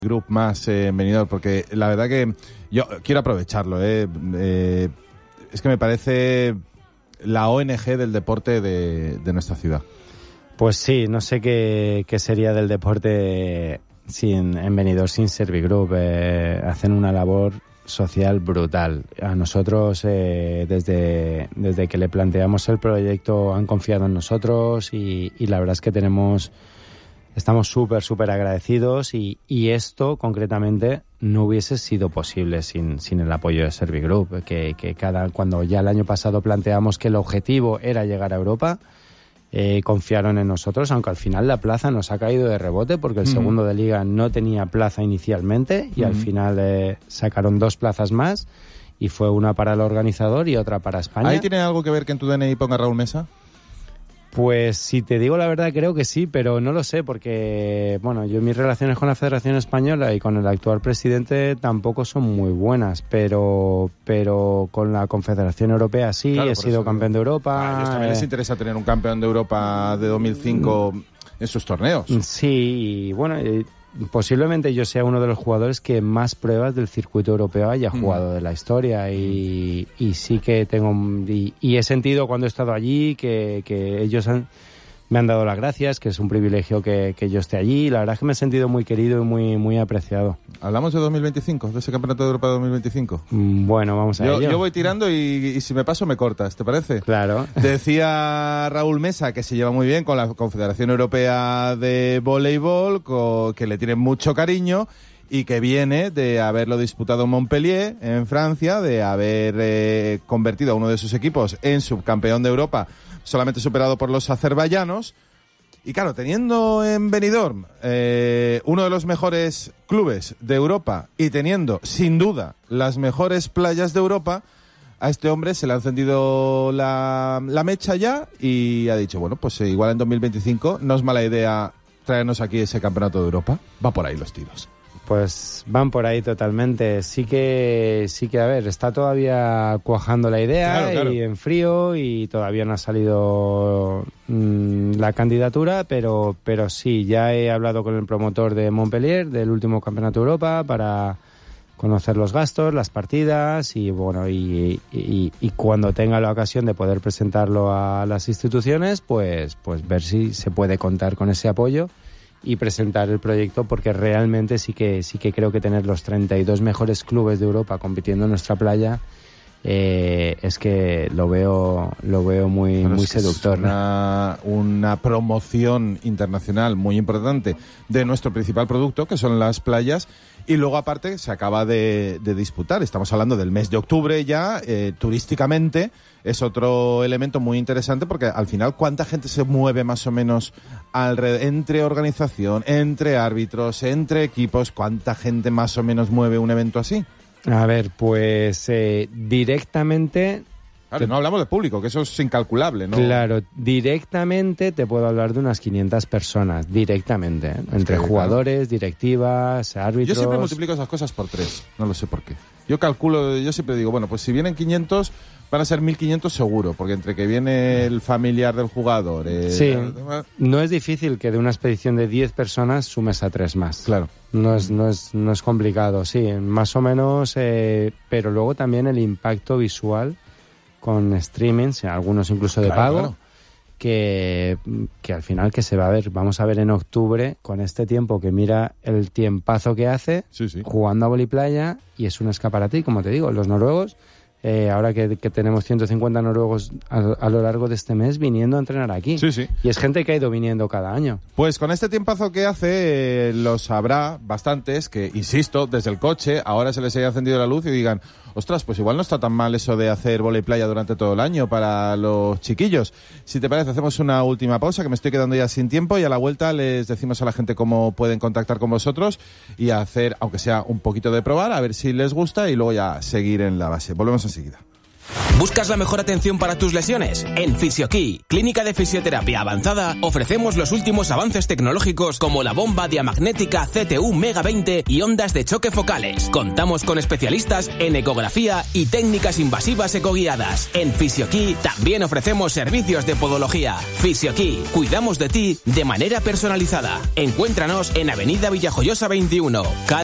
Group más en Benidorm, porque la verdad que yo quiero aprovecharlo. Es que me parece la ONG del deporte de nuestra ciudad. Pues sí, no sé qué sería del deporte en Benidorm sin Servigroup. Hacen una labor social brutal. A nosotros, desde que le planteamos el proyecto, han confiado en nosotros y la verdad es que estamos súper agradecidos y esto concretamente no hubiese sido posible sin el apoyo de Servigroup, cuando ya el año pasado planteamos que el objetivo era llegar a Europa, confiaron en nosotros, aunque al final la plaza nos ha caído de rebote porque el segundo de liga no tenía plaza inicialmente y al final sacaron 2 plazas más y fue una para el organizador y otra para España. ¿Ahí tiene algo que ver que en tu DNI ponga Raúl Mesa? Pues si te digo la verdad creo que sí, pero no lo sé porque, bueno, yo mis relaciones con la Federación Española y con el actual presidente tampoco son muy buenas, pero con la Confederación Europea sí, claro, he sido campeón de Europa. A ellos también les interesa tener un campeón de Europa de 2005 en sus torneos. Sí, y bueno, posiblemente yo sea uno de los jugadores que más pruebas del circuito europeo haya jugado de la historia y sí que tengo y he sentido cuando he estado allí que ellos me han dado las gracias, que es un privilegio que yo esté allí. La verdad es que me he sentido muy querido y muy apreciado. ¿Hablamos de 2025, de ese Campeonato de Europa de 2025? Bueno, vamos a ello. Yo voy tirando y si me paso me cortas, ¿te parece? Claro. Decía Raúl Mesa que se lleva muy bien con la Confederación Europea de Voleibol, que le tiene mucho cariño y que viene de haberlo disputado en Montpellier, en Francia, de haber convertido a uno de sus equipos en subcampeón de Europa, solamente superado por los azerbaiyanos. Y claro, teniendo en Benidorm uno de los mejores clubes de Europa y teniendo, sin duda, las mejores playas de Europa, a este hombre se le ha encendido la mecha ya y ha dicho, bueno, pues igual en 2025 no es mala idea traernos aquí ese Campeonato de Europa. Va por ahí los tiros. Pues van por ahí totalmente. Sí que a ver, está todavía cuajando la idea, claro. Y en frío y todavía no ha salido la candidatura, pero sí, ya he hablado con el promotor de Montpellier del último Campeonato de Europa para conocer los gastos, las partidas y bueno, y cuando tenga la ocasión de poder presentarlo a las instituciones, pues ver si se puede contar con ese apoyo y presentar el proyecto, porque realmente sí que creo que tener los 32 mejores clubes de Europa compitiendo en nuestra playa es que lo veo muy seductor. Es una promoción internacional muy importante de nuestro principal producto, que son las playas, y luego aparte se acaba de disputar. Estamos hablando del mes de octubre ya, turísticamente es otro elemento muy interesante, porque al final ¿cuánta gente se mueve más o menos entre organización, entre árbitros, entre equipos? ¿Cuánta gente más o menos mueve un evento así? A ver, pues directamente... Claro, no hablamos de público, que eso es incalculable, ¿no? Claro, directamente te puedo hablar de unas 500 personas, directamente, entre jugadores, directivas, árbitros... Yo siempre multiplico esas cosas por 3, no lo sé por qué. Yo siempre digo, bueno, pues si vienen 500, van a ser 1.500 seguro, porque entre que viene el familiar del jugador... Sí, no es difícil que de una expedición de 10 personas sumes a 3 más. Claro. No es complicado, sí, más o menos, pero luego también el impacto visual con streamings, algunos incluso de pago, claro. Que al final que se va a ver, vamos a ver en octubre, con este tiempo que mira el tiempazo que hace, sí. Jugando a voliplaya, y es un escaparate, y como te digo, los noruegos, ahora que tenemos 150 noruegos a lo largo de este mes viniendo a entrenar aquí. Sí. Y es gente que ha ido viniendo cada año. Pues con este tiempazo que hace, los habrá bastantes que, insisto, desde el coche, ahora se les haya encendido la luz y digan, ostras, pues igual no está tan mal eso de hacer vóley playa durante todo el año para los chiquillos. Si te parece, hacemos una última pausa, que me estoy quedando ya sin tiempo, y a la vuelta les decimos a la gente cómo pueden contactar con vosotros y hacer, aunque sea un poquito de probar, a ver si les gusta, y luego ya seguir en la base. Volvemos enseguida. ¿Buscas la mejor atención para tus lesiones? En Fisioquí, clínica de fisioterapia avanzada, ofrecemos los últimos avances tecnológicos como la bomba diamagnética CTU Mega 20 y ondas de choque focales. Contamos con especialistas en ecografía y técnicas invasivas ecoguiadas. En Fisioquí también ofrecemos servicios de podología. Fisioquí, cuidamos de ti de manera personalizada. Encuéntranos en Avenida Villajoyosa 21.